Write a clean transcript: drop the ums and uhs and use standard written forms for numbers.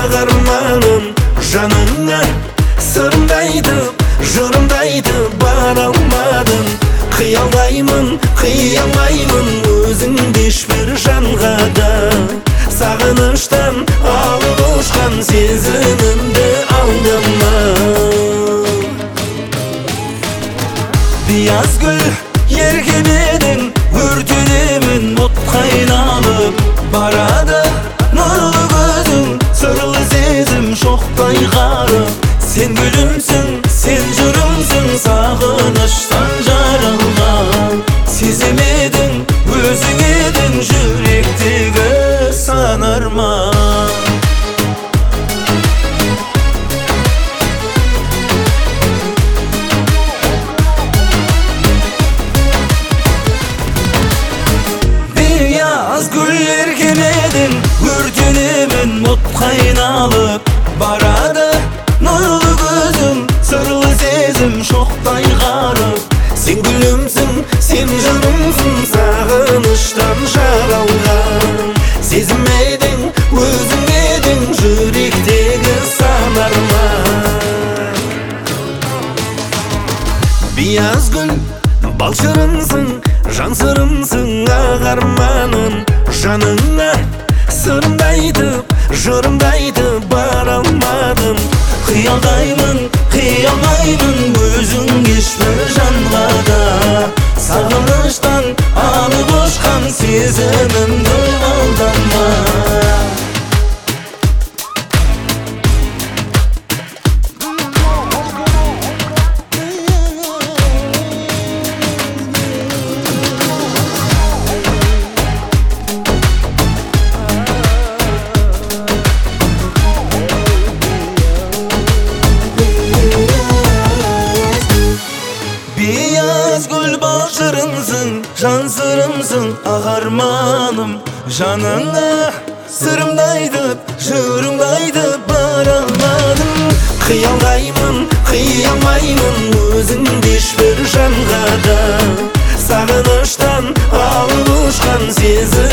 ağarmanım Janına sırımda aytıp jırımda aytıp bara almadım Kıyalmayмын özüңді ешбір жанға да Сағыныштан алып ұшқан сезімімді алдама Beyaz gül yerkenedin Örtünemin otқа айналып барады Нұрлы көзің сырлы сезім шоқтай қарып Sen gülümsün, sen jırımsın Sağınıştan жаралған Сеземедің, өзің едің Жүректегі сан арман Beyaz güller kenedin Örtünemin otқа айналып барады Nurlu gözüm, sırlı sezim şoqтай қарып Sen gülümsün, sen canımsın Sağınıştan жаралған Сезімедің, өзің едің Жүректегі сан арман Beyaz gül, bal şırымсың Жан сырымсың, ағарманым Жаныңа сырымды айтып жырымды айтып бара алмадым Қиялдаймын өзің ешбір жанға да Сағыныштан алып ұшқан сезімімді алдама Beyaz gül bal şırımsın, жан сырымсың, ағарманым Жаныңа сырымды айтып, жырымды айтып бара алмадым Қиялмаймын өзіңді ешбір жанға да Сағыныштан алып ұшқан сезім